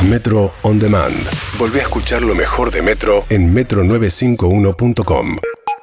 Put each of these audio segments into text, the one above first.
Metro On Demand. Volvé a escuchar lo mejor de Metro en metro951.com.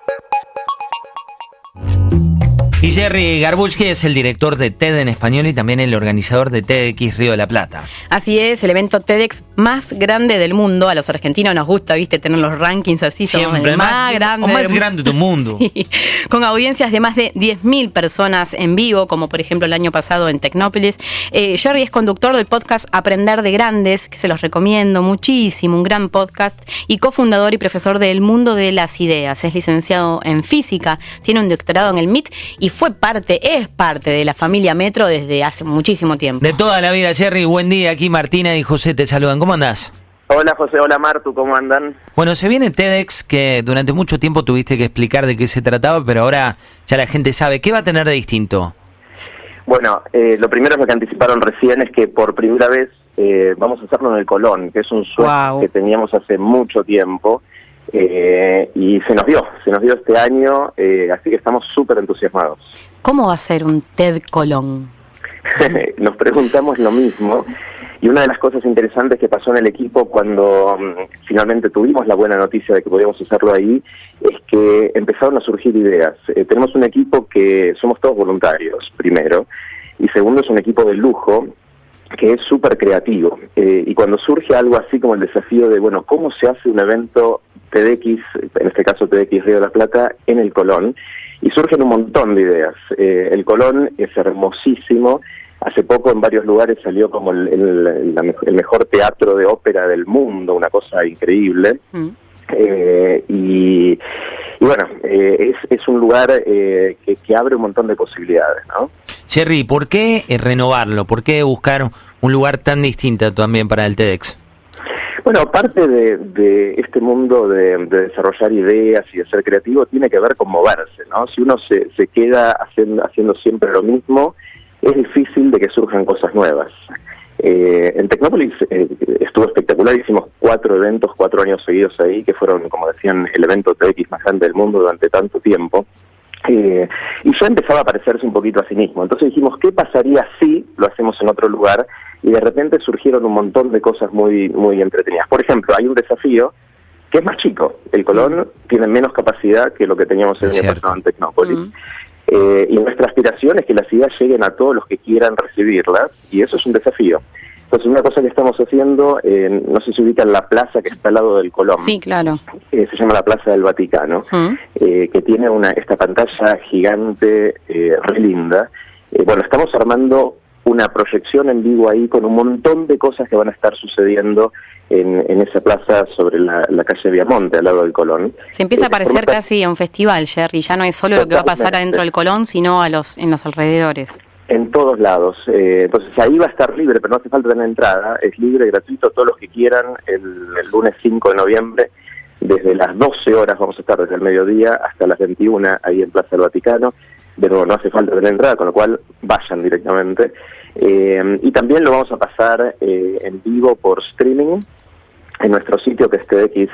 Y Jerry Garbulski es el director de TED en español y también el organizador de TEDx Río de la Plata. Así es, el evento TEDx más grande del mundo. A los argentinos nos gusta, viste, tener los rankings así. Somos Siempre el más grande. O más grande del mundo. Sí, con audiencias de más de 10.000 personas en vivo, como por ejemplo el año pasado en Tecnópolis. Jerry es conductor del podcast Aprender de Grandes, que se los recomiendo muchísimo, un gran podcast, y cofundador y profesor del Mundo de las Ideas. Es licenciado en física, tiene un doctorado en el MIT y es parte de la familia Metro desde hace muchísimo tiempo. De toda la vida, Jerry. Buen día. Aquí Martina y José te saludan. ¿Cómo andás? Hola José, hola Martu, ¿cómo andan? Bueno, se viene TEDx, que durante mucho tiempo tuviste que explicar de qué se trataba, pero ahora ya la gente sabe. ¿Qué va a tener de distinto? Bueno, lo primero que anticiparon recién es que por primera vez vamos a hacerlo en el Colón, que es un sueño que teníamos hace mucho tiempo. Y se nos dio este año, así que estamos súper entusiasmados. ¿Cómo va a ser un TED Colón? Nos preguntamos lo mismo, y una de las cosas interesantes que pasó en el equipo cuando finalmente tuvimos la buena noticia de que podíamos hacerlo ahí, es que empezaron a surgir ideas. Tenemos un equipo que somos todos voluntarios, primero, y segundo es un equipo de lujo, que es súper creativo, y cuando surge algo así como el desafío de, bueno, ¿cómo se hace un evento TEDx, en este caso TEDx Río de la Plata, en el Colón? Y surgen un montón de ideas. El Colón es hermosísimo. Hace poco en varios lugares salió como el mejor teatro de ópera del mundo, una cosa increíble. Y bueno, es un lugar que abre un montón de posibilidades, ¿no? Jerry, ¿por qué renovarlo? ¿Por qué buscar un lugar tan distinto también para el TEDx? Bueno, parte de este mundo de desarrollar ideas y de ser creativo tiene que ver con moverse, ¿no? Si uno se queda haciendo siempre lo mismo, es difícil de que surjan cosas nuevas. En Tecnópolis estuvo espectacular, hicimos 4 eventos, 4 años seguidos ahí, que fueron, como decían, el evento TEDx más grande del mundo durante tanto tiempo. Y ya empezaba a parecerse un poquito a sí mismo. Entonces dijimos, ¿qué pasaría si lo hacemos en otro lugar? Y de repente surgieron un montón de cosas muy, muy entretenidas. Por ejemplo, hay un desafío que es más chico. El Colón tiene menos capacidad que lo que teníamos el año pasado en Tecnópolis. Y nuestra aspiración es que las ideas lleguen a todos los que quieran recibirlas, y eso es un desafío. Entonces, una cosa que estamos haciendo, no sé si ubican la plaza que está al lado del Colón. Sí, claro. Se llama la Plaza del Vaticano, que tiene esta pantalla gigante, re linda. Bueno, estamos armando una proyección en vivo ahí con un montón de cosas que van a estar sucediendo en esa plaza sobre la calle Viamonte, al lado del Colón. Se empieza a parecer casi a un festival, Jerry. Ya no es solo lo que va a pasar adentro del Colón, sino en los alrededores. En todos lados. Entonces ahí va a estar libre, pero no hace falta tener entrada. Es libre, gratuito, todos los que quieran. El lunes 5 de noviembre, desde las 12 horas vamos a estar desde el mediodía hasta las 21 ahí en Plaza del Vaticano. De nuevo, no hace falta tener entrada, con lo cual vayan directamente. Y también lo vamos a pasar en vivo por streaming en nuestro sitio, que es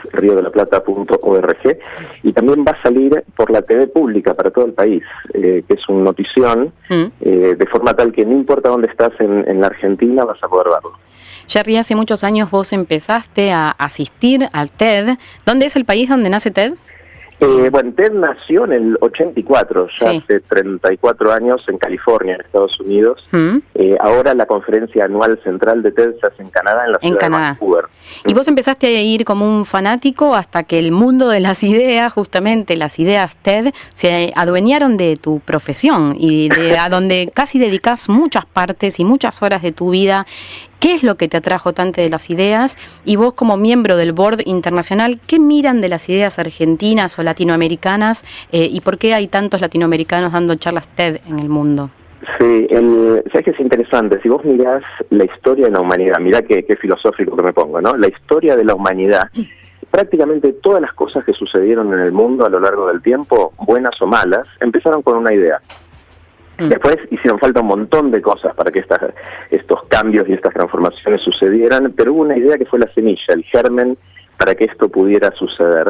tedxriodelaplata.org, y también va a salir por la TV pública para todo el país, que es un notición, de forma tal que no importa dónde estás en la Argentina, vas a poder verlo. Jerry, hace muchos años vos empezaste a asistir al TED. ¿Dónde es el país donde nace TED? Bueno, TED nació en el 84, ya hace 34 años en California, en Estados Unidos. Ahora la conferencia anual central de TED se hace en Canadá, en la ciudad de Vancouver. Y vos empezaste a ir como un fanático hasta que el mundo de las ideas, justamente las ideas TED, se adueñaron de tu profesión y a donde casi dedicás muchas partes y muchas horas de tu vida. ¿Qué es lo que te atrajo tanto de las ideas? Y vos, como miembro del board internacional, ¿qué miran de las ideas argentinas o latinoamericanas? ¿Y por qué hay tantos latinoamericanos dando charlas TED en el mundo? Sí, sabes que es interesante. Si vos mirás la historia de la humanidad, mirá qué filosófico que me pongo, ¿no? La historia de la humanidad, prácticamente todas las cosas que sucedieron en el mundo a lo largo del tiempo, buenas o malas, empezaron con una idea. Después hicieron falta un montón de cosas para que estos cambios y estas transformaciones sucedieran, pero hubo una idea que fue la semilla, el germen, para que esto pudiera suceder.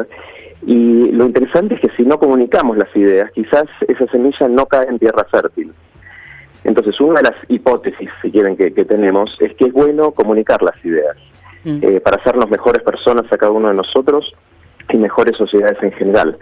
Y lo interesante es que si no comunicamos las ideas, quizás esa semilla no cae en tierra fértil. Entonces, una de las hipótesis, si quieren, que tenemos, es que es bueno comunicar las ideas. para hacernos mejores personas a cada uno de nosotros y mejores sociedades en general.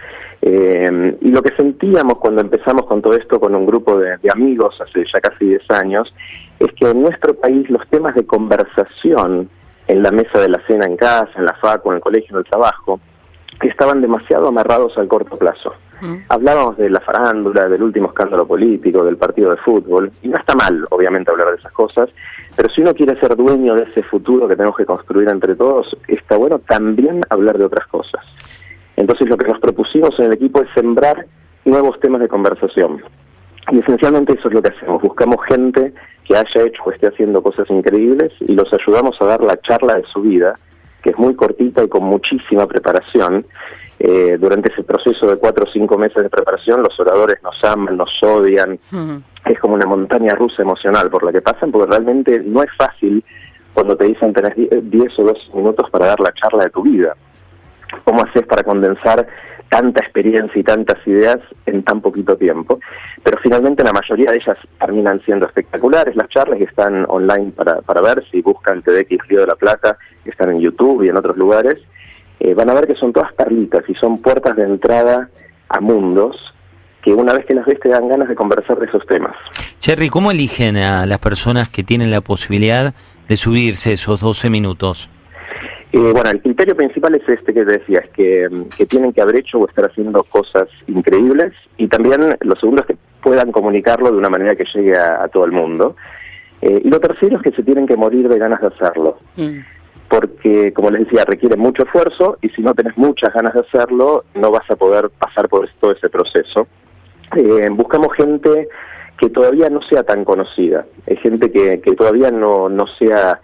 Y lo que sentíamos cuando empezamos con todo esto con un grupo de amigos hace ya casi 10 años, es que en nuestro país los temas de conversación en la mesa de la cena en casa, en la facu, en el colegio, en el trabajo, estaban demasiado amarrados al corto plazo. Hablábamos de la farándula, del último escándalo político, del partido de fútbol, y no está mal, obviamente, hablar de esas cosas, pero si uno quiere ser dueño de ese futuro que tenemos que construir entre todos, está bueno también hablar de otras cosas. Entonces lo que nos propusimos en el equipo es sembrar nuevos temas de conversación. Y esencialmente eso es lo que hacemos. Buscamos gente que haya hecho o esté haciendo cosas increíbles y los ayudamos a dar la charla de su vida, que es muy cortita y con muchísima preparación. Durante ese proceso de 4 o 5 meses de preparación, los oradores nos aman, nos odian. Es como una montaña rusa emocional por la que pasan, porque realmente no es fácil cuando te dicen tenés 10 o 12 minutos para dar la charla de tu vida. ¿Cómo haces para condensar tanta experiencia y tantas ideas en tan poquito tiempo? Pero finalmente la mayoría de ellas terminan siendo espectaculares. Las charlas que están online para ver, si buscan TEDx Río de la Plata, que están en YouTube y en otros lugares, van a ver que son todas perlitas y son puertas de entrada a mundos que una vez que las ves te dan ganas de conversar de esos temas. Jerry, ¿cómo eligen a las personas que tienen la posibilidad de subirse esos 12 minutos? Bueno, el criterio principal es este que te decía, es que tienen que haber hecho o estar haciendo cosas increíbles, y también lo segundo es que puedan comunicarlo de una manera que llegue a todo el mundo. Y lo tercero es que se tienen que morir de ganas de hacerlo. Porque, como les decía, requiere mucho esfuerzo, y si no tenés muchas ganas de hacerlo, no vas a poder pasar por todo ese proceso. Buscamos gente que todavía no sea tan conocida, gente que todavía no sea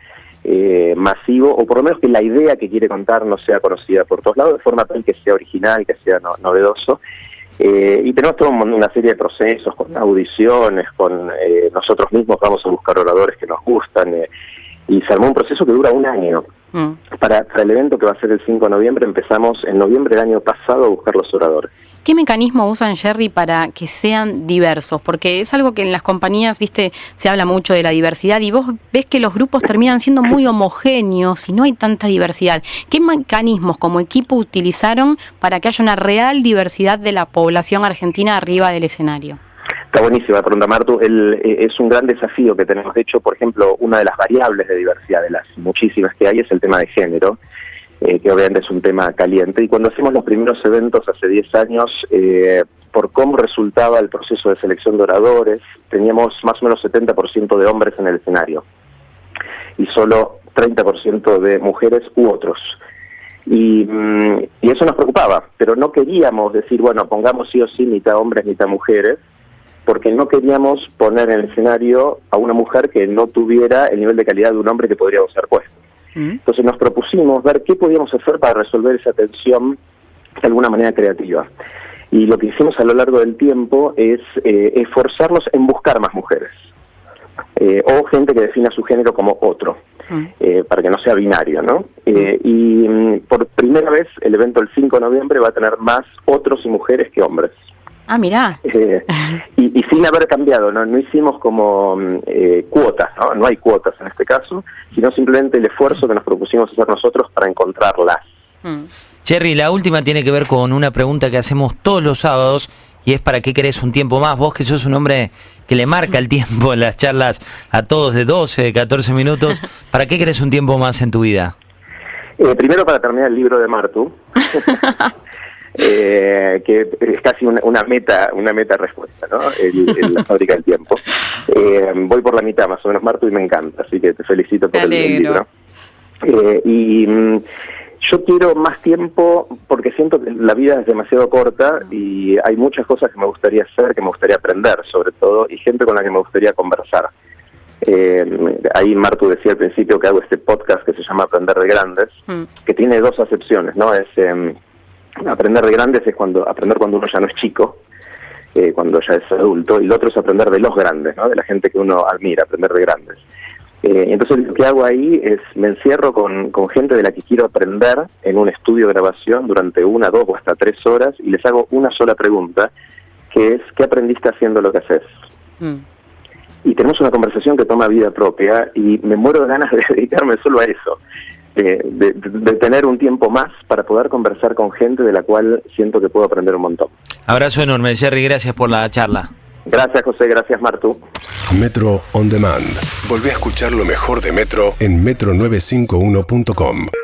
masivo, o por lo menos que la idea que quiere contar no sea conocida por todos lados, de forma tal que sea original, que sea novedoso. Y tenemos toda una serie de procesos, con audiciones, con nosotros mismos vamos a buscar oradores que nos gustan, y se armó un proceso que dura 1 año. Para el evento que va a ser el 5 de noviembre, empezamos en noviembre del año pasado a buscar los oradores. ¿Qué mecanismo usan, Jerry, para que sean diversos? Porque es algo que en las compañías, viste, se habla mucho de la diversidad, y vos ves que los grupos terminan siendo muy homogéneos y no hay tanta diversidad. ¿Qué mecanismos como equipo utilizaron para que haya una real diversidad de la población argentina arriba del escenario? Está buenísima la pregunta, Martu. Es un gran desafío que tenemos. De hecho, por ejemplo, una de las variables de diversidad, de las muchísimas que hay, es el tema de género, que obviamente es un tema caliente. Y cuando hacemos los primeros eventos hace 10 años, por cómo resultaba el proceso de selección de oradores, teníamos más o menos 70% de hombres en el escenario y solo 30% de mujeres u otros. Y eso nos preocupaba, pero no queríamos decir, bueno, pongamos sí o sí mitad hombres, mitad mujeres, porque no queríamos poner en el escenario a una mujer que no tuviera el nivel de calidad de un hombre que podríamos ser puesto. Entonces nos propusimos ver qué podíamos hacer para resolver esa tensión de alguna manera creativa. Y lo que hicimos a lo largo del tiempo es esforzarnos en buscar más mujeres, o gente que defina su género como otro, para que no sea binario, ¿no? Y por primera vez el evento del 5 de noviembre va a tener más otros y mujeres que hombres. Ah, mirá. Y sin haber cambiado, no hicimos como cuotas, no hay cuotas en este caso, sino simplemente el esfuerzo que nos propusimos hacer nosotros para encontrarlas. Jerry, la última tiene que ver con una pregunta que hacemos todos los sábados, y es ¿para qué querés un tiempo más? Vos, que sos un hombre que le marca el tiempo en las charlas a todos de 12, de 14 minutos, ¿para qué querés un tiempo más en tu vida? Primero, para terminar el libro de Martu. Que es casi una meta respuesta, ¿no? La fábrica del tiempo. Voy por la mitad más o menos, Martu, y me encanta, así que te felicito por el libro. Yo quiero más tiempo porque siento que la vida es demasiado corta y hay muchas cosas que me gustaría hacer, que me gustaría aprender sobre todo, y gente con la que me gustaría conversar. Ahí Martu decía al principio que hago este podcast que se llama Aprender de Grandes, que tiene 2 acepciones, ¿no? Es aprender de grandes es aprender cuando uno ya no es chico, cuando ya es adulto, y lo otro es aprender de los grandes, ¿no? De la gente que uno admira, aprender de grandes. Entonces lo que hago ahí es me encierro con gente de la que quiero aprender en un estudio de grabación durante 1, 2 o hasta 3 horas, y les hago una sola pregunta, que es ¿qué aprendiste haciendo lo que haces? Y tenemos una conversación que toma vida propia y me muero de ganas de dedicarme solo a eso. de tener un tiempo más para poder conversar con gente de la cual siento que puedo aprender un montón. Abrazo enorme, Jerry, gracias por la charla. Gracias, José, gracias, Martu. Metro On Demand. Volvé a escuchar lo mejor de Metro en metro951.com.